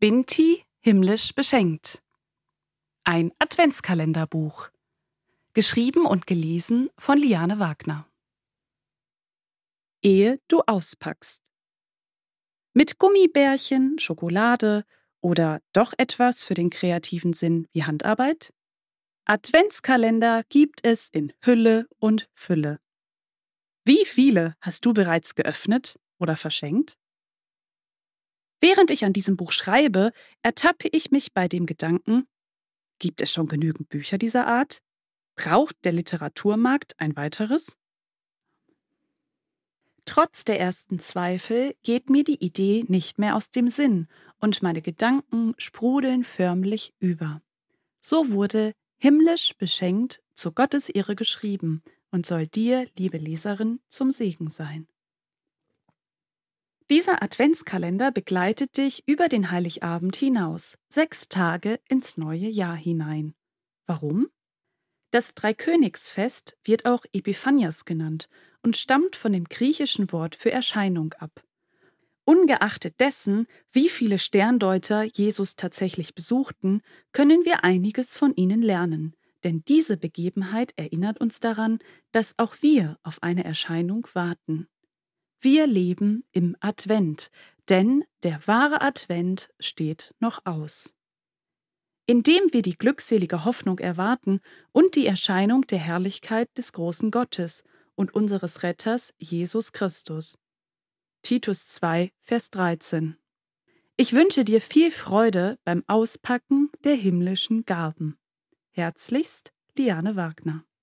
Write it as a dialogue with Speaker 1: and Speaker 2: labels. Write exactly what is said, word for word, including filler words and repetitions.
Speaker 1: Binti himmlisch beschenkt. Ein Adventskalenderbuch. Geschrieben und gelesen von Liane Wagner. Ehe du auspackst. Mit Gummibärchen, Schokolade oder doch etwas für den kreativen Sinn wie Handarbeit? Adventskalender gibt es in Hülle und Fülle. Wie viele hast du bereits geöffnet oder verschenkt? Während ich an diesem Buch schreibe, ertappe ich mich bei dem Gedanken: Gibt es schon genügend Bücher dieser Art? Braucht der Literaturmarkt ein weiteres? Trotz der ersten Zweifel geht mir die Idee nicht mehr aus dem Sinn und meine Gedanken sprudeln förmlich über. So wurde himmlisch beschenkt zu Gottes Ehre geschrieben und soll dir, liebe Leserin, zum Segen sein. Dieser Adventskalender begleitet dich über den Heiligabend hinaus, sechs Tage ins neue Jahr hinein. Warum? Das Dreikönigsfest wird auch Epiphanias genannt und stammt von dem griechischen Wort für Erscheinung ab. Ungeachtet dessen, wie viele Sterndeuter Jesus tatsächlich besuchten, können wir einiges von ihnen lernen, denn diese Begebenheit erinnert uns daran, dass auch wir auf eine Erscheinung warten. Wir leben im Advent, denn der wahre Advent steht noch aus. Indem wir die glückselige Hoffnung erwarten und die Erscheinung der Herrlichkeit des großen Gottes und unseres Retters Jesus Christus. Titus zwei, Vers dreizehn. Ich wünsche dir viel Freude beim Auspacken der himmlischen Gaben. Herzlichst, Liane Wagner.